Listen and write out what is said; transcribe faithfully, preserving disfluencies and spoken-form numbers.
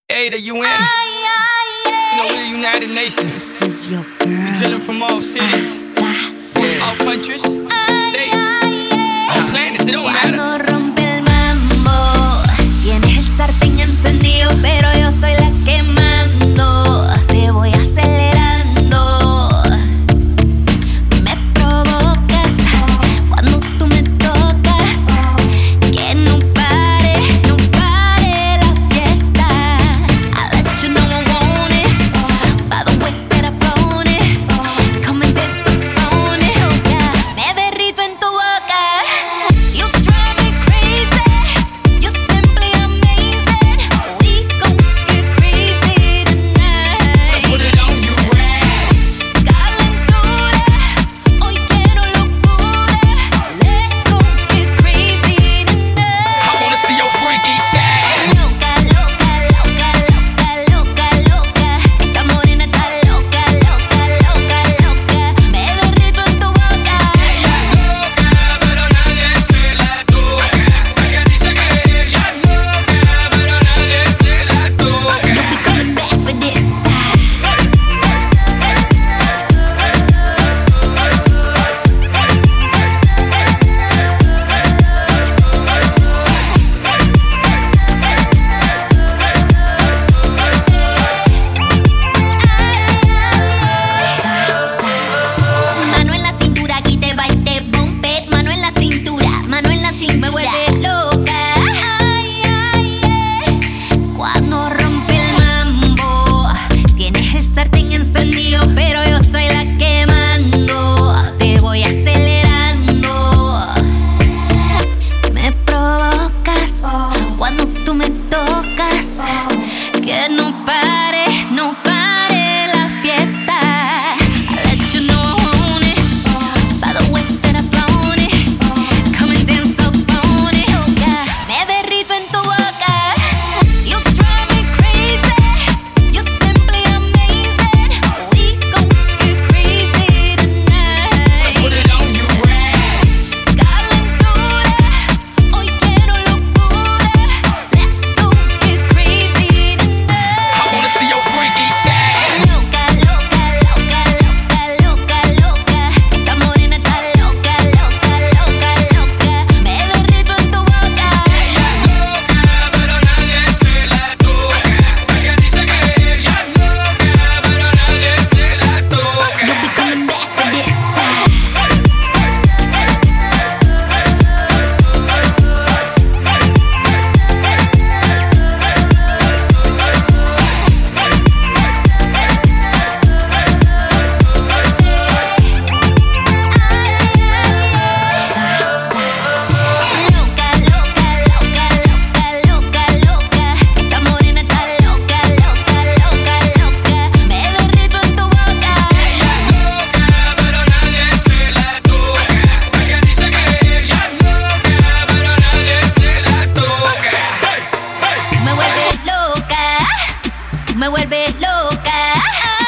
A to U N. You know, we're the United Nations. This is your girl. Drilling from all cities, all countries, states, all planets. It don't matter. Cuando rompe el mambo, tienes el sartén encendido, pero yo soy la que mando. Te voy acelerando. Me provocas cuando tú me tocas. Que no pare, no pare la fiesta. I let you know I want it. By the way that I've flown it. Come and dance on it, oh yeah. Me derrito en tu boca. You drive me crazy. You're simply amazing. We gon' get crazy tonight. Put it on you, rag. Calentura, hoy quiero locura. Let's go get crazy tonight. I wanna see your freaky side. Loca, loca, loca, loca, loca, loca. Esta morena está loca, loca, loca, loca. Me derrito en tu boca. Pero nadie se la toca. Ella dice que ella es loca, pero nadie se la toca. You'll be coming back for this. Mano en la cintura, aquí te va este bump it. Mano en la cintura, mano en la cintura. Me vuelve loca. Ay, ay, ay. Cuando rompe el mambo, tienes el sartén encendido, pero yo soy la que mando. Te voy acelerando. Me provocas cuando tú me tocas. Que no pare, no pare la fiesta. I let you know I want it. By the way that I've flown it. Come and dance up on it, oh yeah. Me derrito en tu boca. You drive me crazy. You're simply amazing. We gon' get crazy tonight. Put it on you, rag. Calentura, hoy quiero locura. Let's go get crazy tonight. I wanna see your freaky side. Loca, loca, loca, loca, loca, loca. Esta morena está loca, loca, loca, loca. Me derrito en tu boca. Pero nadie se la toca. Ella dice que ella es loca, pero nadie se la toca. You'll be coming back for this. Loca, loca, loca, loca, loca, loca. Esta morena está loca, loca, loca, loca. Me derrito en tu boca. Pero nadie se la toca. Ella dice que ella es loca, pero nadie se la toca. Me vuelve loca, me vuelve loca.